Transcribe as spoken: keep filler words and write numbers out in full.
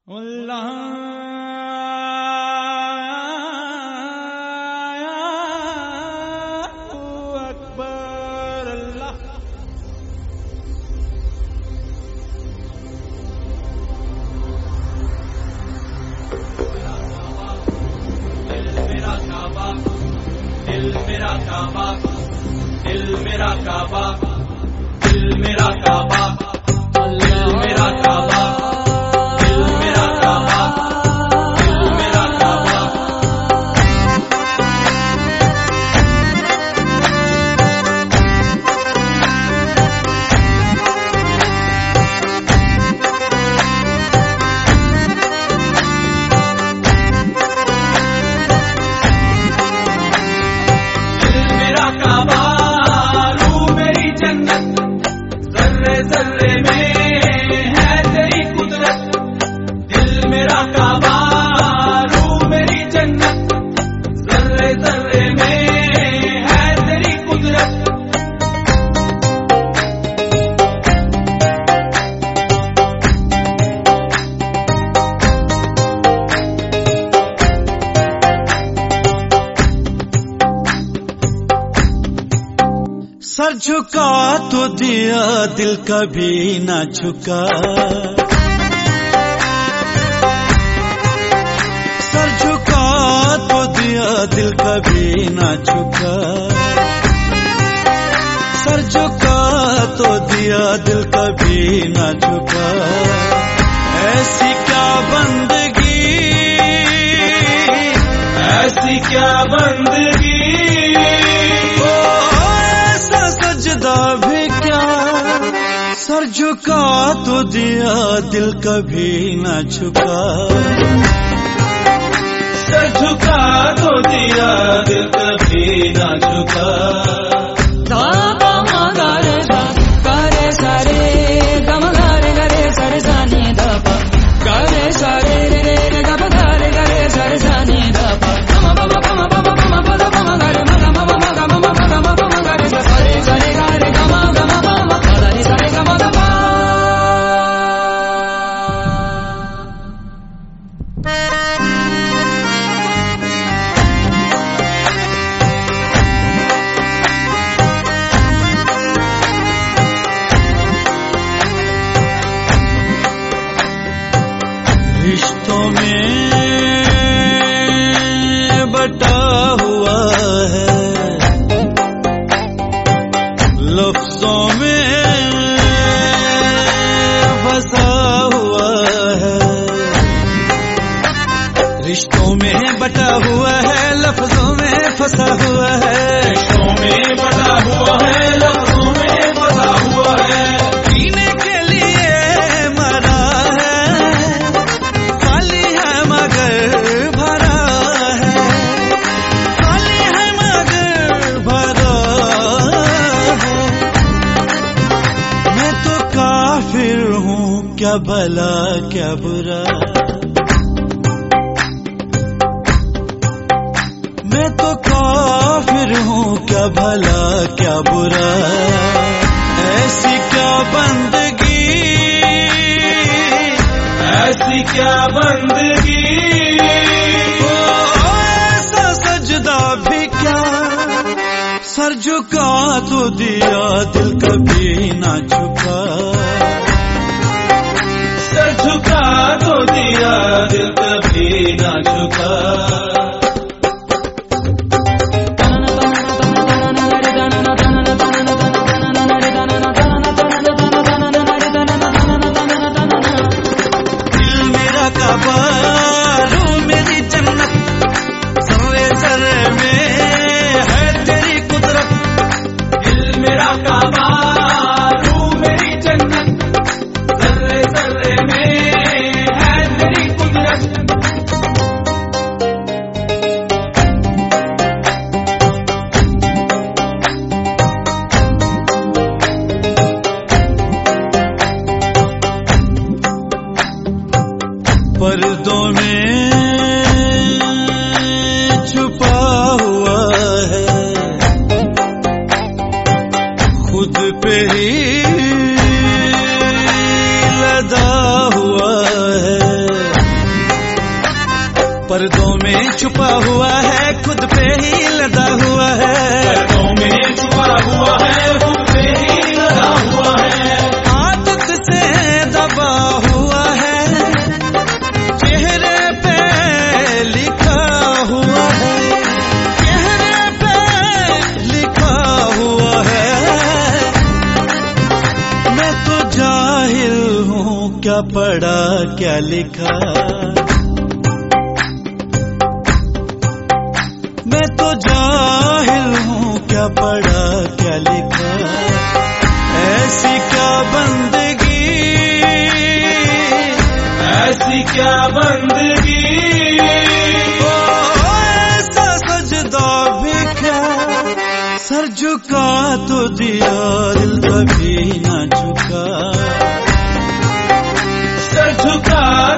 अल्लाह अकबर। अल्लाह दिल मेरा काबा, दिल मेरा काबा, दिल मेरा काबा, दिल मेरा काबा, दिल मेरा काबा, दिल मेरा काबा। दिल मेरा काबा, रूह मेरी जन्नत, जर्रे जर्रे में है तेरी कुदरत। दिल मेरा काबा, रूह मेरी जन्नत, जर्रे जर्रे में है तेरी कुदरत। सर झुका तो दिया, दिल कभी ना झुका। सर झुका तो दिया, दिल कभी ना झुका। सर झुका तो दिया, दिल कभी ना झुका। ऐसी क्या बंदगी, ऐसी क्या बंदगी, सजदा भी क्या। सर झुका तो दिया, दिल कभी ना झुका। सर झुका तो दिया, दिल कभी ना झुका। रिश्तों में बटा हुआ है, लफ्जों में फंसा हुआ है। रिश्तों में बटा हुआ है, लफ्जों में फंसा हुआ है। रिश्तों में बटा हुआ है, लफ्जों में फंसा हुआ है। जीने के लिए मरा है, खाली है मगर भरा है। खाली है मगर भरा है। मैं तो काफिर हूँ, क्या भला क्या बुरा। मैं तो काफिर हूँ, क्या भला क्या बुरा। ऐसी क्या बंदगी, ऐसी क्या बंदगी, ओ ऐसा सजदा भी क्या। सर झुका तो दिया, दिल कभी ना झुका। सर झुका तो दिया, दिल कभी ना झुका। पर्दों में छुपा हुआ है, खुद पे ही लदा हुआ है। में छुपा हुआ है, खुद पे ही लदा हुआ है, पर्दों में छुपा हुआ है, खुद पे ही लदा हुआ है, आदत से दबा हुआ है, चेहरे पे लिखा हुआ है, चेहरे पे लिखा हुआ है। मैं तो जाहिल हूँ, क्या पढ़ा क्या लिखा, मैं तो जाहिल हूँ, क्या पढ़ा क्या लिखा। ऐसी क्या बंदगी, ऐसी क्या बंदगी, ओ ऐसा सजदा भी क्या, सर झुका तो दिया दिल कभी ना झुका, सर झुका